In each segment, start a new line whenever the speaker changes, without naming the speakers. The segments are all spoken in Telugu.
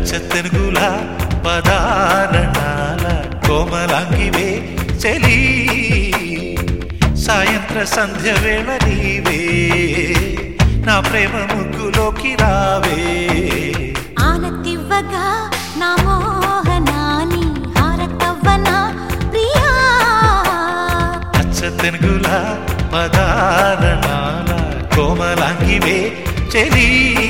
అచ్చతెనుగుల పదారణాల కోమలాంగివే చెలి సాయంత్ర సంధ్య వేళ నీవే నా ప్రేమ ముగ్గులోకి రావే
ఆనతివ్వగా నా మోహనాని హారతవ్వనా ప్రియా
అచ్చతెనుగుల పదారణాల కోమలాంగివే చెలి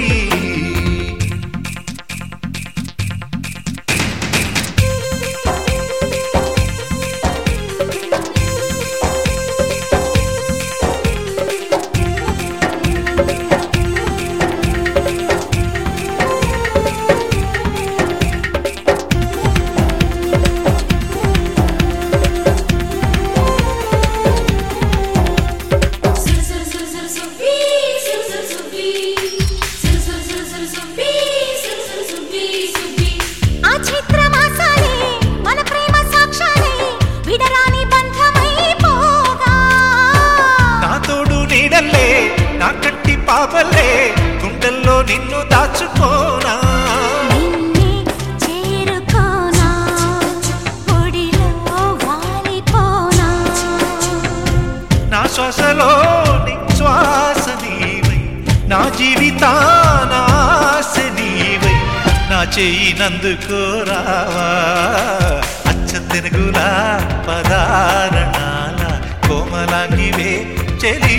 పాపలే గుండెల్లో నిన్ను దాచుకోనా
నిన్నే చేరుకోనా పొడిలో వాలిపోనా
నా శ్వాసలో నీ శ్వాస నీవై నా జీవితాన ఆశ నీవై నా చెయ్యి నందుకోరావా అచ్చతెనుగుల పదారణాల కోమలాంగివే చెలి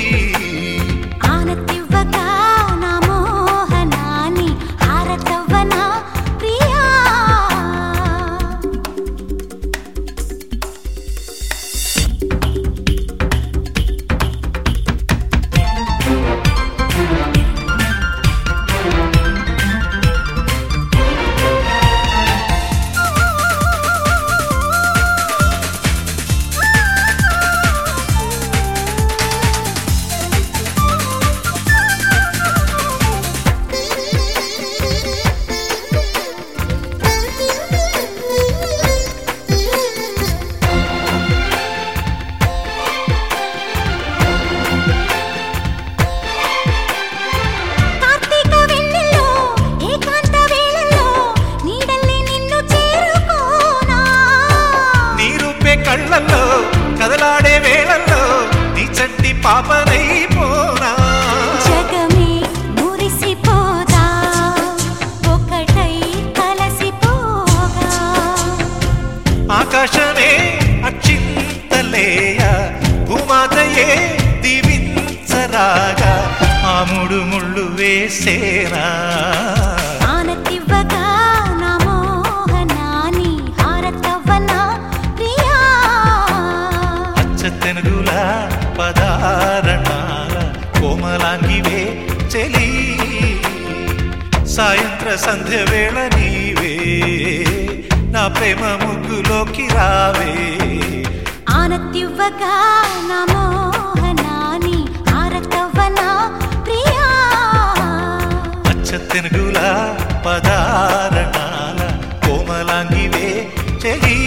ఆనతివ్వగా నా మోహనాని హారతవ్వనా ప్రియా
కళ్ళల్లో కదలాడే వేళల్లో నీ చంటి పాపనైపోనా
జగమే మురిసిపోదా ఒకటై కలసిపోగా
ఆకాశమే అక్షింతలేయ భూమాతయే దీవించరాగా ఆ మూడు ముళ్ళు వేసేనా
ఆనతివ్వగా నా మోహనాని హారతవ్వనా ప్రియా
అచ్చతెనుగుల పదారణాల కోమలాంగివే చెలి సాయంత్ర సంధ్య వేళ నీవే నా ప్రేమ ముగ్గులోకి రావే
ఆనతివ్వగా నా మోహనాని హారతవ్వనా ప్రియా
అచ్చతెనుగుల పదారణాల కోమలాంగివే చెలి